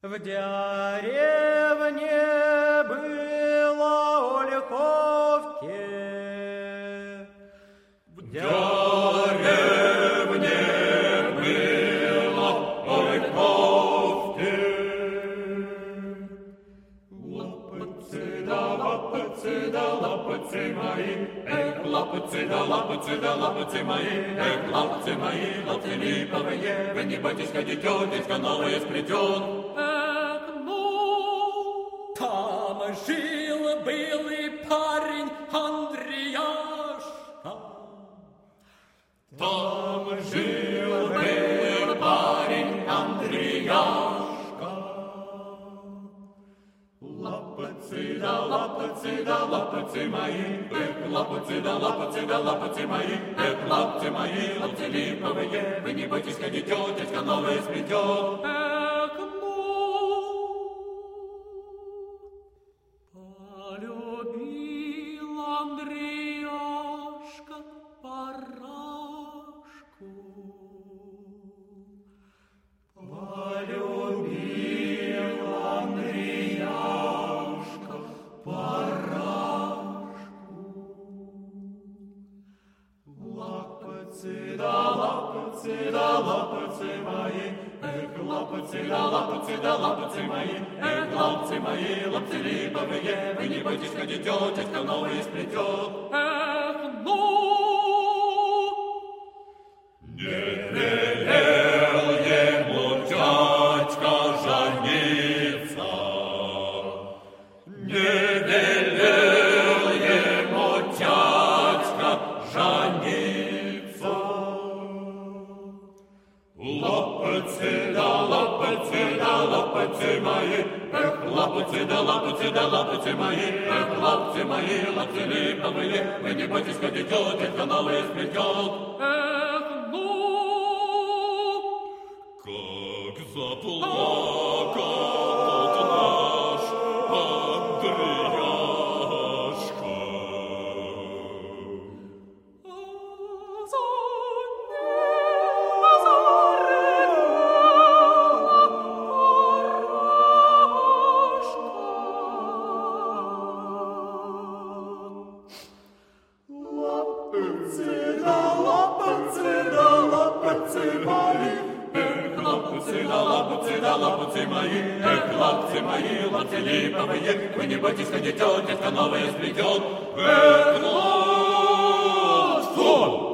В деревне было Ольховке. В деревне было Ольховке. Лапотцы да лапотцы мои, эх, лапотцы да лапотцы мои, эх, лапотцы мои, лапотцы липовые, вы не бойтесь, ходить, тетечка новая сплетет. Там жил-был и парень Андреяшка. Там жил-был парень Андреяшка. Лапотцы да лапотцы мои, эх, лапотцы да лапотцы мои, эх, лапотцы мои, лапотцы липовые, вы не бойтесь, ходить, тетечка новая сплетет. Полюбил Андреяшка парашку. Полюбил Андреяшка парашку. Лапотцы да лапотцы мои, эх, лапотцы да лапотцы мои, эх, лапотцы мои, лапотцы липовые, вы не бойтесь, ходить, тетечка новая сплетет. Не велел ему дядька жениться, не велел ему дядька жениться. Лапотцы да лапотцы мои, эх, лапотцы да лапотцы мои, эх, лапотцы мои, лапотцы липовые, вы не бойтесь, ходить, тетечка новая сплетет. Как заплакал тот наш Андреяшка. Лапотцы мои, эх, лапотцы мои, эх, лапотцы мои, лапотцы липовые, вы не бойтесь, ходить, тетечка новая сплетет. Эх, лапотцы!